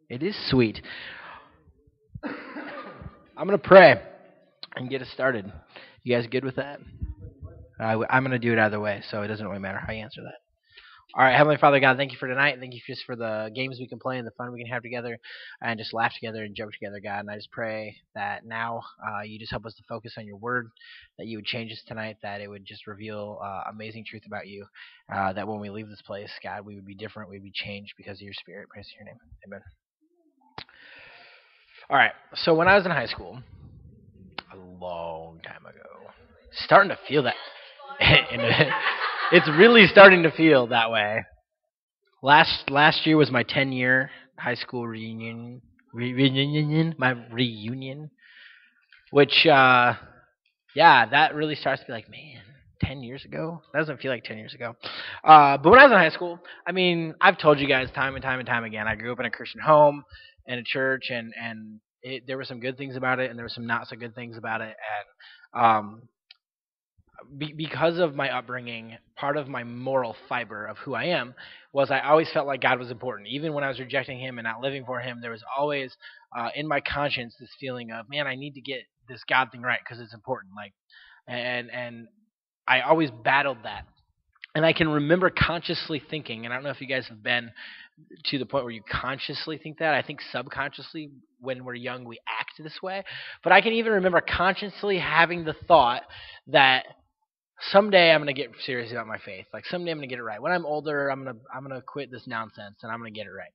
It is sweet. I'm going to pray and get us started. You guys good with that? I'm going to do it either way, so it doesn't really matter how you answer that. All right, Heavenly Father God, thank you for tonight. Thank you just for the games we can play and the fun we can have together and just laugh together and joke together, God. And I just pray that now you just help us to focus on your word, that you would change us tonight, that it would just reveal amazing truth about you, that when we leave this place, God, we would be different, we would be changed because of your spirit. Praise your name. Amen. All right, so when I was in high school, a long time ago, starting to feel that. It's really starting to feel that way. Last year was my 10-year high school reunion, my reunion, which yeah, that really starts to be like, man, 10 years ago? That doesn't feel like 10 years ago. But when I was in high school, I mean, I've told you guys time and time and time again, I grew up in a Christian home and a church, and there were some good things about it, and there were some not so good things about it. And because of my upbringing, part of my moral fiber of who I am was I always felt like God was important. Even when I was rejecting Him and not living for Him, there was always in my conscience this feeling of, man, I need to get this God thing right because it's important. Like, and I always battled that. And I can remember consciously thinking, and I don't know if you guys have been to the point where you consciously think that. I think subconsciously, when we're young, we act this way. But I can even remember consciously having the thought that someday I'm gonna get serious about my faith. Like someday I'm gonna get it right. When I'm older, I'm gonna quit this nonsense and I'm gonna get it right.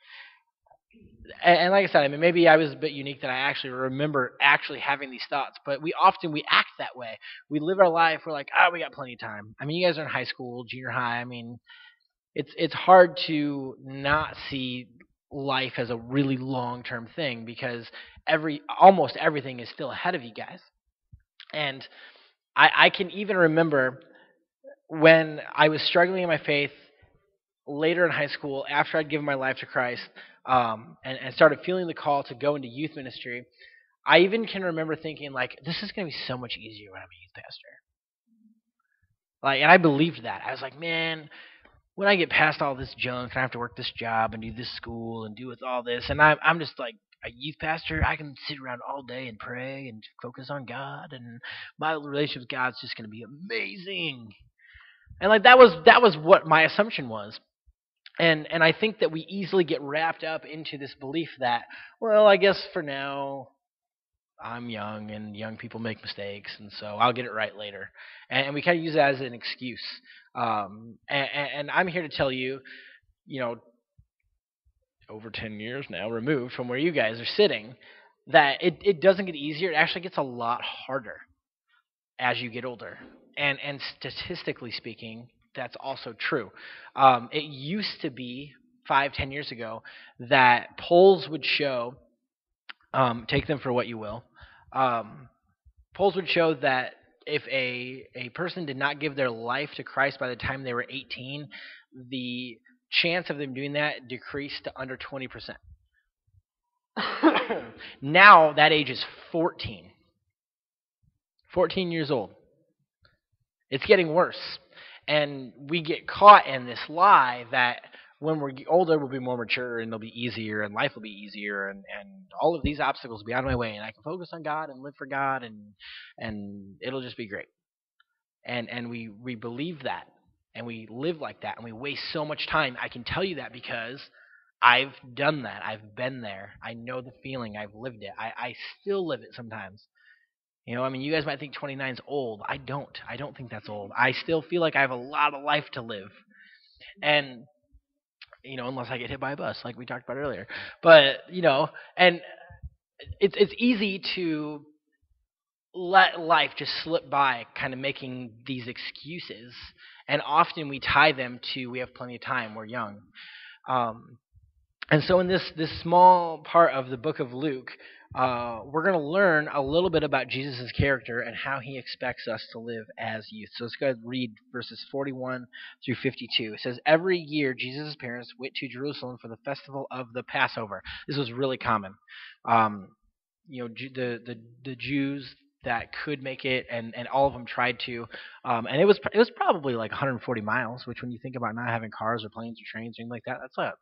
And like I said, I mean, maybe I was a bit unique that I actually remember actually having these thoughts. But we act that way. We live our life. We're like, we got plenty of time. I mean, you guys are in high school, junior high. I mean, it's hard to not see life as a really long term thing because almost everything is still ahead of you guys. And I can even remember when I was struggling in my faith later in high school, after I'd given my life to Christ, and started feeling the call to go into youth ministry, I even can remember thinking like, this is going to be so much easier when I'm a youth pastor. Like, and I believed that. I was like, man, when I get past all this junk and I have to work this job and do this school and do with all this, and I'm just like a youth pastor, I can sit around all day and pray and focus on God, and my relationship with God's just going to be amazing. And like that was what my assumption was. And I think that we easily get wrapped up into this belief that, well, I guess for now I'm young and young people make mistakes, and so I'll get it right later. And we kind of use that as an excuse. And I'm here to tell you, you know, over 10 years now removed from where you guys are sitting, that it doesn't get easier. It actually gets a lot harder as you get older. And statistically speaking, that's also true. It used to be 5, 10 years ago that polls would show, take them for what you will, um, polls would show that if a person did not give their life to Christ by the time they were 18, the chance of them doing that decreased to under 20%. Now that age is 14. 14 years old. It's getting worse. And we get caught in this lie that when we're older, we'll be more mature and it'll be easier and life will be easier and all of these obstacles will be out of my way and I can focus on God and live for God and it'll just be great. And we believe that and we live like that and we waste so much time. I can tell you that because I've done that. I've been there. I know the feeling. I've lived it. I still live it sometimes. You know, I mean, you guys might think 29 is old. I don't. I don't think that's old. I still feel like I have a lot of life to live. And, unless I get hit by a bus, like we talked about earlier. But, and it's easy to let life just slip by, kind of making these excuses. And often we tie them to we have plenty of time, we're young. Um, and so in this small part of the book of Luke, we're going to learn a little bit about Jesus' character and how he expects us to live as youth. So let's go ahead and read verses 41 through 52. It says, every year Jesus' parents went to Jerusalem for the festival of the Passover. This was really common. Um, the Jews that could make it, and all of them tried to, and it was probably like 140 miles. Which, when you think about not having cars or planes or trains or anything like that, that's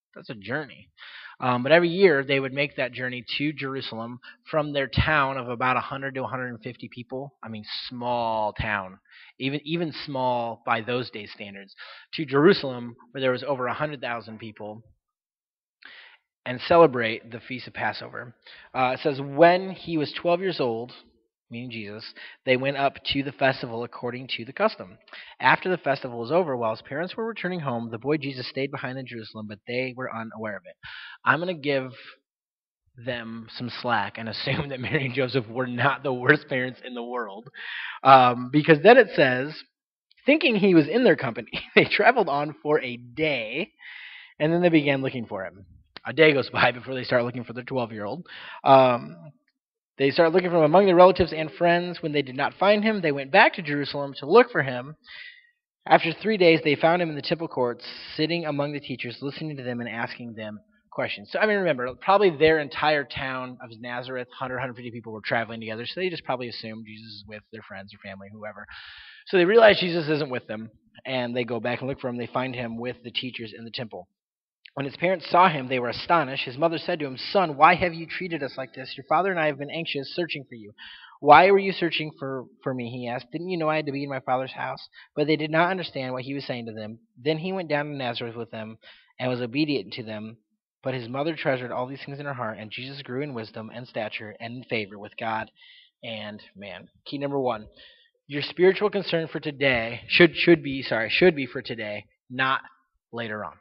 That's a journey. But every year they would make that journey to Jerusalem from their town of about 100 to 150 people. I mean, small town, even small by those days' standards, to Jerusalem where there was over 100,000 people, and celebrate the feast of Passover. It says when he was 12 years old, meaning Jesus, they went up to the festival according to the custom. After the festival was over, while his parents were returning home, the boy Jesus stayed behind in Jerusalem, but they were unaware of it. I'm going to give them some slack and assume that Mary and Joseph were not the worst parents in the world. Because then it says, thinking he was in their company, they traveled on for a day, and then they began looking for him. A day goes by before they start looking for their 12-year-old. They started looking for him among their relatives and friends. When they did not find him, they went back to Jerusalem to look for him. After 3 days, they found him in the temple courts, sitting among the teachers, listening to them and asking them questions. So, I mean, remember, probably their entire town of Nazareth, 100, 150 people were traveling together, so they just probably assumed Jesus is with their friends or family, whoever. So they realize Jesus isn't with them, and they go back and look for him. They find him with the teachers in the temple. When his parents saw him, they were astonished. His mother said to him, "Son, why have you treated us like this? Your father and I have been anxious, searching for you." "Why were you searching for me?" he asked. "Didn't you know I had to be in my father's house?" But they did not understand what he was saying to them. Then he went down to Nazareth with them and was obedient to them. But his mother treasured all these things in her heart, and Jesus grew in wisdom and stature and in favor with God and man. Key number one: your spiritual concern for today should be for today, not later on.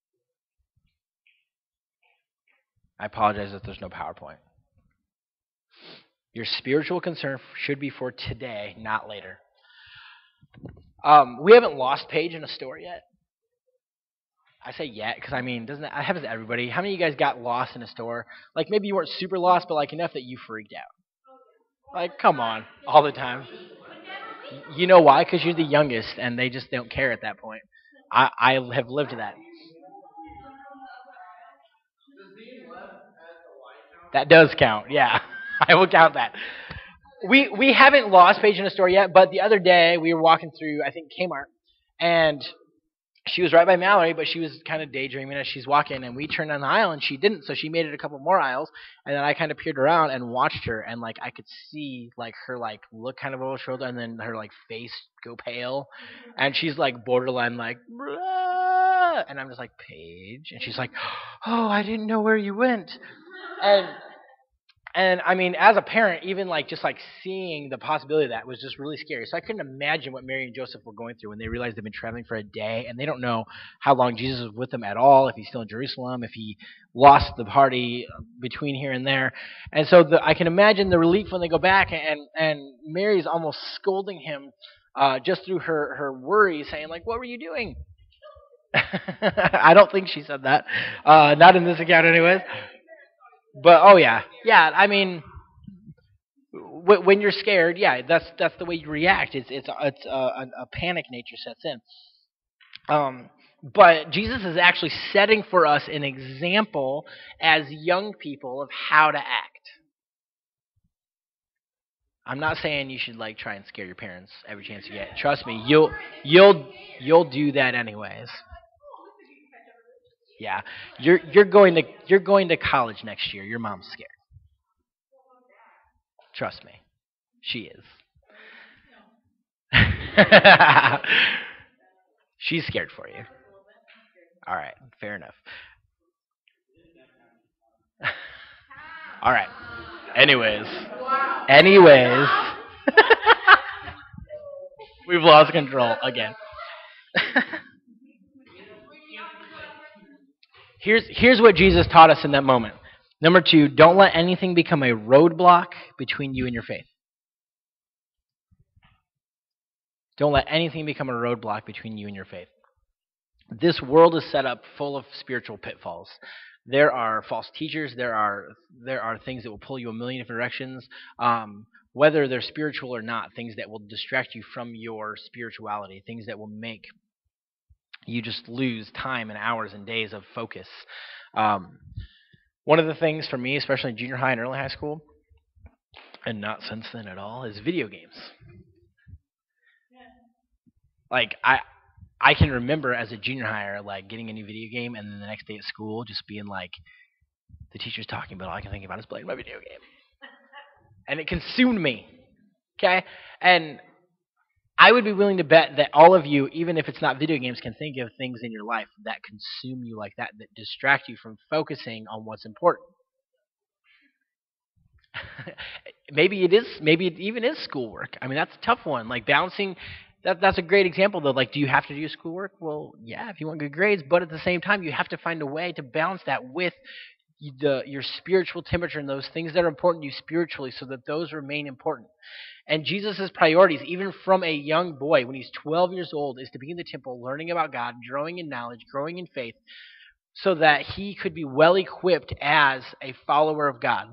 I apologize if there's no PowerPoint. Your spiritual concern should be for today, not later. We haven't lost Paige in a store yet. I say yet because I mean, doesn't that happens to everybody? How many of you guys got lost in a store? Like maybe you weren't super lost, but like enough that you freaked out. Like, come on, all the time. You know why? Because you're the youngest, and they just don't care at that point. I have lived that. That does count. Yeah, I will count that. We haven't lost Paige in a store yet, but the other day we were walking through I think Kmart, and she was right by Mallory, but she was kind of daydreaming as she's walking, and we turned down the aisle and she didn't, so she made it a couple more aisles, and then I kind of peered around and watched her, and like I could see like her like look kind of over her shoulder, and then her like face go pale, and she's like borderline like, "Bruh," and I'm just like, "Paige," and she's like, "Oh, I didn't know where you went," and I mean, as a parent, even like just like seeing the possibility of that was just really scary. So I couldn't imagine what Mary and Joseph were going through when they realized they've been traveling for a day and they don't know how long Jesus was with them at all, if he's still in Jerusalem, if he lost the party between here and there. And so I can imagine the relief when they go back, and Mary's almost scolding him just through her worry, saying like, "What were you doing?" I don't think she said that. Not in this account, anyways. But oh yeah, yeah. I mean, when you're scared, yeah, that's the way you react. It's a panic nature sets in. But Jesus is actually setting for us an example as young people of how to act. I'm not saying you should like try and scare your parents every chance you get. Trust me, you'll do that anyways. Yeah, you're going to college next year. Your mom's scared. Trust me, she is. She's scared for you. All right, fair enough. All right. Anyways, anyways, we've lost control again. Here's what Jesus taught us in that moment. Number two, don't let anything become a roadblock between you and your faith. Don't let anything become a roadblock between you and your faith. This world is set up full of spiritual pitfalls. There are false teachers. There are things that will pull you a million different directions. Whether they're spiritual or not, things that will distract you from your spirituality, things that will make you just lose time and hours and days of focus. One of the things for me, especially in junior high and early high school, and not since then at all, is video games. Like I can remember as a junior higher, like getting a new video game, and then the next day at school, just being like, the teacher's talking, but all I can think about is playing my video game, and it consumed me. Okay, and I would be willing to bet that all of you, even if it's not video games, can think of things in your life that consume you like that, that distract you from focusing on what's important. Maybe it is. Maybe it even is schoolwork. I mean, that's a tough one. Like balancing. That's a great example though. Like, do you have to do schoolwork? Well, yeah, if you want good grades, but at the same time, you have to find a way to balance that with your spiritual temperature and those things that are important to you spiritually, so that those remain important. And Jesus' priorities, even from a young boy, when he's 12 years old, is to be in the temple, learning about God, growing in knowledge, growing in faith, so that he could be well equipped as a follower of God.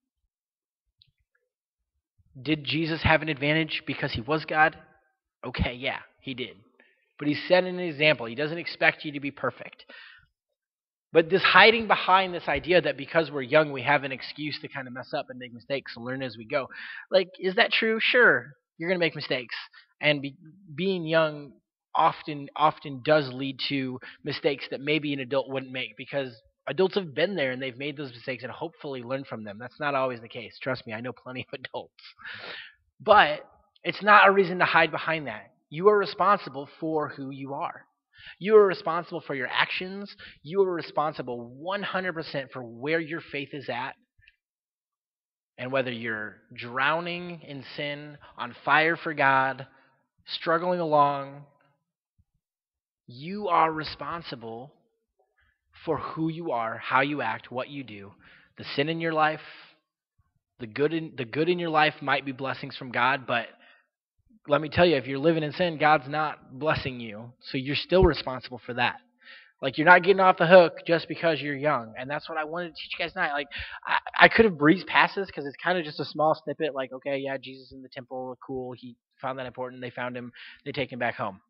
Did Jesus have an advantage because he was God? Okay, yeah, he did. But he set an example. He doesn't expect you to be perfect. But this hiding behind this idea that because we're young, we have an excuse to kind of mess up and make mistakes and learn as we go. Like, is that true? Sure, you're going to make mistakes. And being young often does lead to mistakes that maybe an adult wouldn't make, because adults have been there and they've made those mistakes and hopefully learned from them. That's not always the case. Trust me, I know plenty of adults. But it's not a reason to hide behind that. You are responsible for who you are. You are responsible for your actions. You are responsible 100% for where your faith is at. And whether you're drowning in sin, on fire for God, struggling along, you are responsible for who you are, how you act, what you do. The sin in your life, the good in your life might be blessings from God, but let me tell you, if you're living in sin, God's not blessing you. So you're still responsible for that. Like, you're not getting off the hook just because you're young. And that's what I wanted to teach you guys tonight. Like, I could have breezed past this because it's kind of just a small snippet. Like, okay, yeah, Jesus in the temple, cool. He found that important. They found him. They take him back home.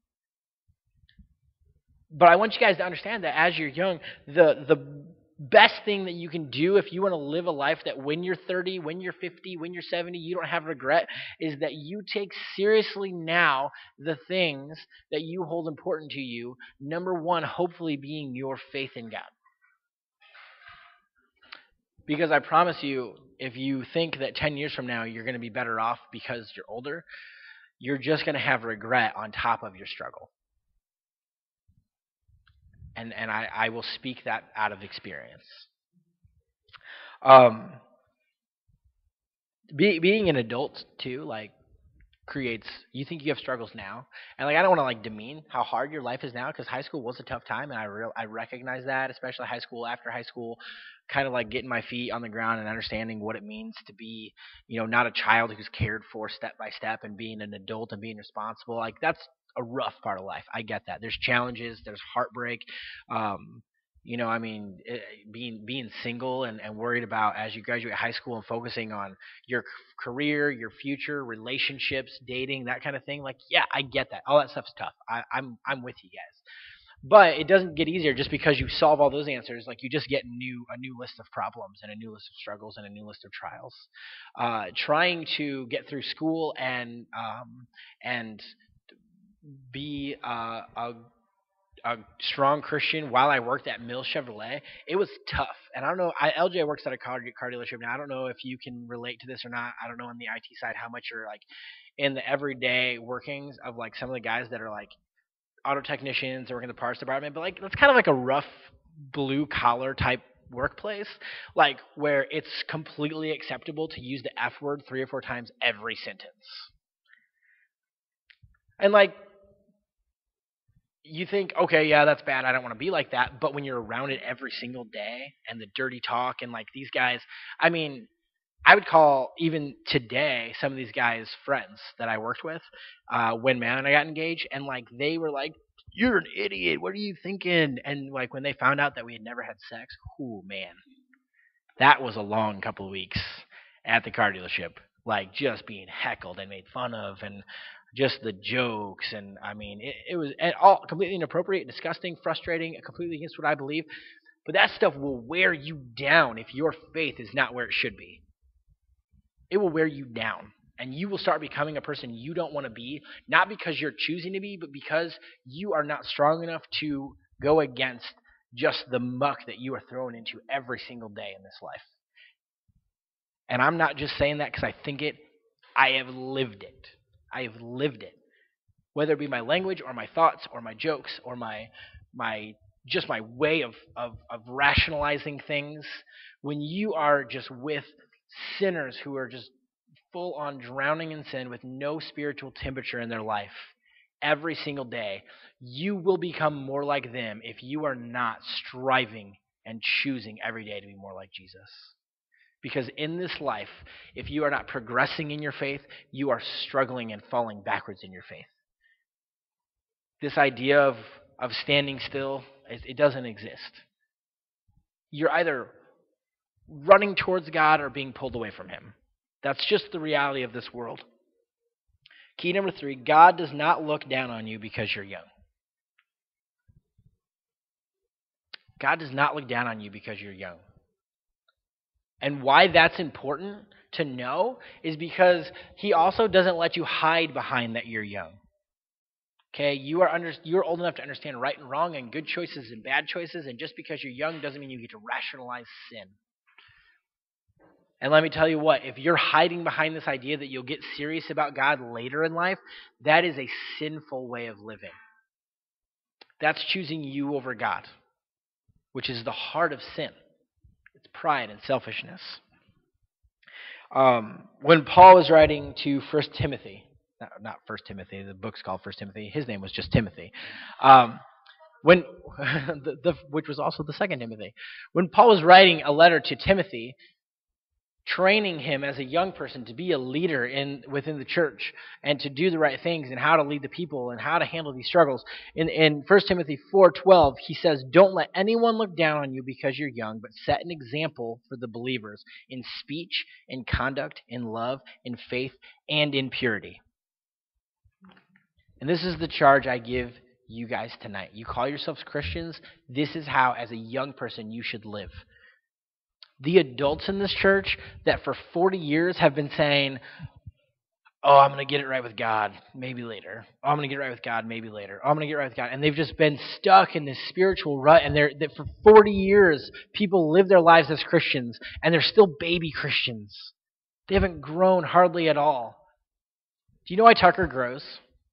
But I want you guys to understand that as you're young, the best thing that you can do if you want to live a life that when you're 30, when you're 50, when you're 70, you don't have regret, is that you take seriously now the things that you hold important to you. Number one, hopefully being your faith in God. Because I promise you, if you think that 10 years from now you're going to be better off because you're older, you're just going to have regret on top of your struggle. And I will speak that out of experience. Being an adult too, like, creates, you think you have struggles now, and like, I don't want to like demean how hard your life is now, because high school was a tough time, and I recognize that, especially high school, after high school, kind of like getting my feet on the ground and understanding what it means to be, not a child who's cared for step by step, and being an adult and being responsible. Like, that's a rough part of life. I get that. There's challenges, there's heartbreak. I mean, being single and worried about as you graduate high school and focusing on your career, your future, relationships, dating, that kind of thing. Like, yeah, I get that. All that stuff's tough. I'm with you guys. But it doesn't get easier just because you solve all those answers. Like, you just get a new list of problems and a new list of struggles and a new list of trials. Trying to get through school and be a strong Christian while I worked at Mill Chevrolet, it was tough. And I don't know, LJ works at a car dealership now. I don't know if you can relate to this or not. I don't know on the IT side how much you're like in the everyday workings of like some of the guys that are like auto technicians or work in the parts department, but like that's kind of like a rough blue collar type workplace, like where it's completely acceptable to use the F word 3 or 4 times every sentence. And like, you think, okay, yeah, that's bad. I don't want to be like that. But when you're around it every single day and the dirty talk and like these guys, I mean, I would call even today some of these guys friends that I worked with when Matt and I got engaged. And like, they were like, "You're an idiot. What are you thinking?" And like, when they found out that we had never had sex, oh man, that was a long couple of weeks at the car dealership. Like, just being heckled and made fun of, and just the jokes, and I mean, it was all completely inappropriate, disgusting, frustrating, completely against what I believe. But that stuff will wear you down if your faith is not where it should be. It will wear you down. And you will start becoming a person you don't want to be, not because you're choosing to be, but because you are not strong enough to go against just the muck that you are thrown into every single day in this life. And I'm not just saying that because I think it. I have lived it. I have lived it. Whether it be my language or my thoughts or my jokes or my just my way of rationalizing things. When you are just with sinners who are just full on drowning in sin with no spiritual temperature in their life every single day, you will become more like them if you are not striving and choosing every day to be more like Jesus. Because in this life, if you are not progressing in your faith, you are struggling and falling backwards in your faith. This idea of standing still, it doesn't exist. You're either running towards God or being pulled away from Him. That's just the reality of this world. Key number 3, God does not look down on you because you're young. God does not look down on you because you're young. And why that's important to know is because He also doesn't let you hide behind that you're young. Okay, you're old enough to understand right and wrong and good choices and bad choices, and just because you're young doesn't mean you get to rationalize sin. And let me tell you what, if you're hiding behind this idea that you'll get serious about God later in life, that is a sinful way of living. That's choosing you over God, which is the heart of sin. It's pride and selfishness. When Paul was writing to 1 Timothy, not 1 Timothy, the book's called 1 Timothy. His name was just Timothy. Which was also the 2nd Timothy. When Paul was writing a letter to Timothy, training him as a young person to be a leader within the church and to do the right things and how to lead the people and how to handle these struggles. In 1 Timothy 4:12, he says, "Don't let anyone look down on you because you're young, but set an example for the believers in speech, in conduct, in love, in faith, and in purity." And this is the charge I give you guys tonight. You call yourselves Christians. This is how, as a young person, you should live. The adults in this church that for 40 years have been saying, "Oh, I'm going to get it right with God, maybe later. Oh, I'm going to get it right with God, maybe later. Oh, I'm going to get it right with God." And they've just been stuck in this spiritual rut. And that for 40 years, people live their lives as Christians, and they're still baby Christians. They haven't grown hardly at all. Do you know why Tucker grows?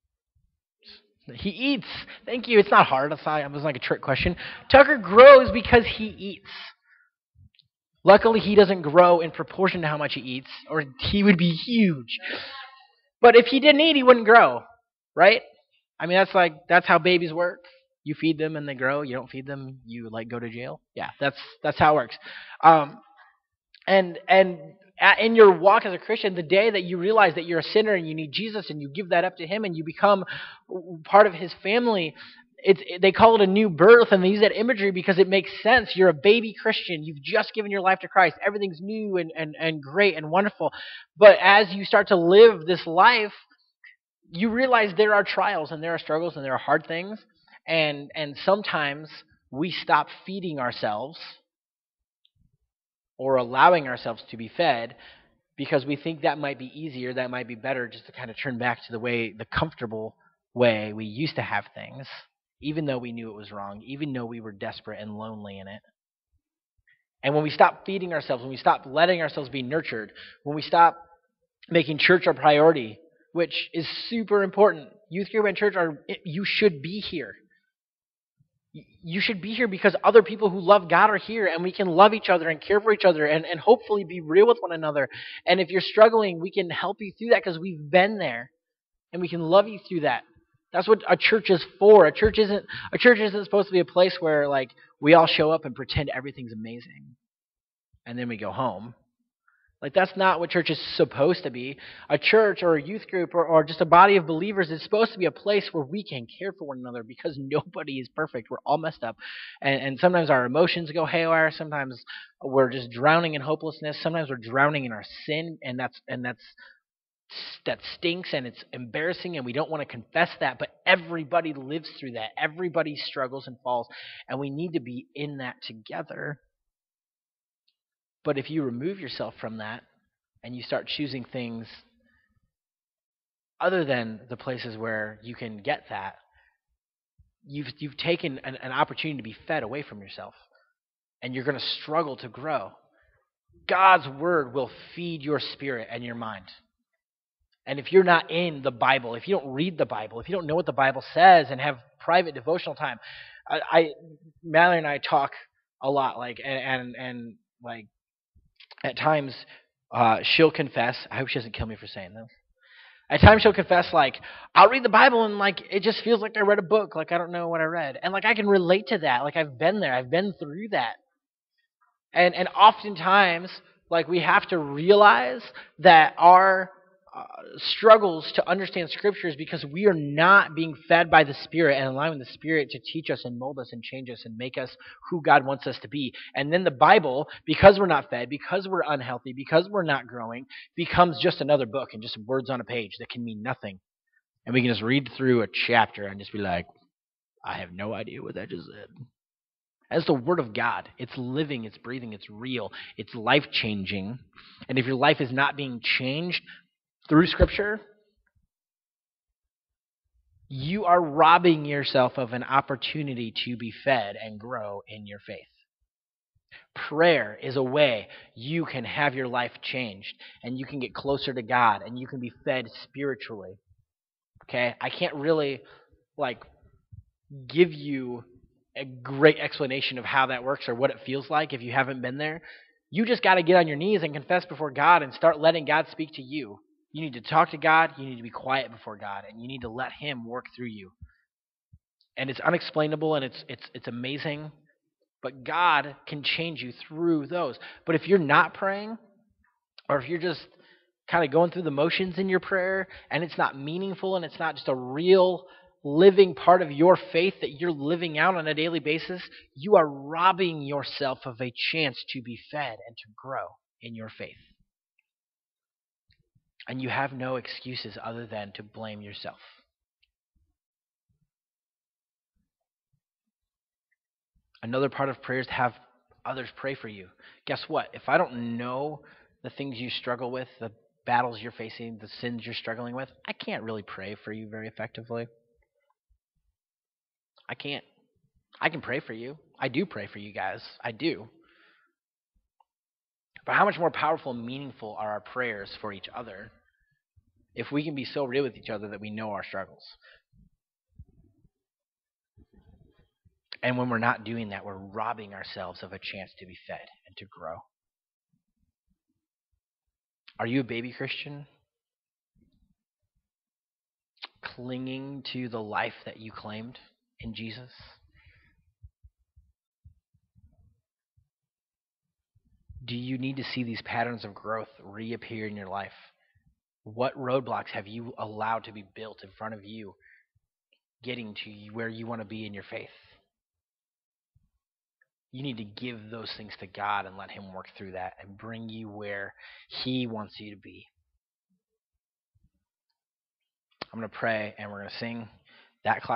He eats. Thank you. It's not hard. It was like a trick question. Tucker grows because he eats. Luckily, he doesn't grow in proportion to how much he eats, or he would be huge. But if he didn't eat, he wouldn't grow, right? I mean, that's how babies work. You feed them and they grow. You don't feed them, you go to jail. Yeah, that's how it works. And in your walk as a Christian, the day that you realize that you're a sinner and you need Jesus and you give that up to Him and you become part of His family, they call it a new birth, and they use that imagery because it makes sense. You're a baby Christian. You've just given your life to Christ. Everything's new and great and wonderful. But as you start to live this life, you realize there are trials and there are struggles and there are hard things. And sometimes we stop feeding ourselves or allowing ourselves to be fed because we think that might be easier, that might be better, just to kind of turn back to the comfortable way we used to have things, even though we knew it was wrong, even though we were desperate and lonely in it. And when we stop feeding ourselves, when we stop letting ourselves be nurtured, when we stop making church our priority, which is super important. Youth group and church you should be here. You should be here because other people who love God are here, and we can love each other and care for each other and hopefully be real with one another. And if you're struggling, we can help you through that because we've been there, and we can love you through that. That's what a church is for. A church isn't supposed to be a place where we all show up and pretend everything's amazing, and then we go home. That's not what church is supposed to be. A church or a youth group or just a body of believers is supposed to be a place where we can care for one another because nobody is perfect. We're all messed up. And sometimes our emotions go haywire. Sometimes we're just drowning in hopelessness. Sometimes we're drowning in our sin, and that stinks and it's embarrassing and we don't want to confess that. But everybody lives through that. Everybody struggles and falls, and we need to be in that together. But if you remove yourself from that and you start choosing things other than the places where you can get that, you've taken an opportunity to be fed away from yourself, and you're going to struggle to grow. God's word will feed your spirit and your mind. And if you're not in the Bible, if you don't read the Bible, if you don't know what the Bible says and have private devotional time, Mallory and I talk a lot, like and like at times she'll confess. I hope she doesn't kill me for saying this. At times she'll confess, like, I'll read the Bible and like it just feels like I read a book, like I don't know what I read, and like I can relate to that. Like I've been there, I've been through that, and oftentimes like we have to realize that our struggles to understand scripture is because we are not being fed by the Spirit and allowing the Spirit to teach us and mold us and change us and make us who God wants us to be. And then the Bible, because we're not fed, because we're unhealthy, because we're not growing, becomes just another book and just words on a page that can mean nothing. And we can just read through a chapter and just be like, I have no idea what that just said. As the Word of God, it's living, it's breathing, it's real, it's life-changing. And if your life is not being changed through Scripture, you are robbing yourself of an opportunity to be fed and grow in your faith. Prayer is a way you can have your life changed, and you can get closer to God, and you can be fed spiritually. Okay? I can't really, like, give you a great explanation of how that works or what it feels like if you haven't been there. You just got to get on your knees and confess before God and start letting God speak to you. You need to talk to God. You need to be quiet before God, and you need to let Him work through you. And it's unexplainable, and it's amazing. But God can change you through those. But if you're not praying, or if you're just kind of going through the motions in your prayer, and it's not meaningful, and it's not just a real living part of your faith that you're living out on a daily basis, you are robbing yourself of a chance to be fed and to grow in your faith. And you have no excuses other than to blame yourself. Another part of prayer is to have others pray for you. Guess what? If I don't know the things you struggle with, the battles you're facing, the sins you're struggling with, I can't really pray for you very effectively. I can't. I can pray for you. I do pray for you guys. I do. But how much more powerful and meaningful are our prayers for each other if we can be so real with each other that we know our struggles? And when we're not doing that, we're robbing ourselves of a chance to be fed and to grow. Are you a baby Christian? Clinging to the life that you claimed in Jesus? Do you need to see these patterns of growth reappear in your life? What roadblocks have you allowed to be built in front of you getting to where you want to be in your faith? You need to give those things to God and let Him work through that and bring you where He wants you to be. I'm going to pray and we're going to sing that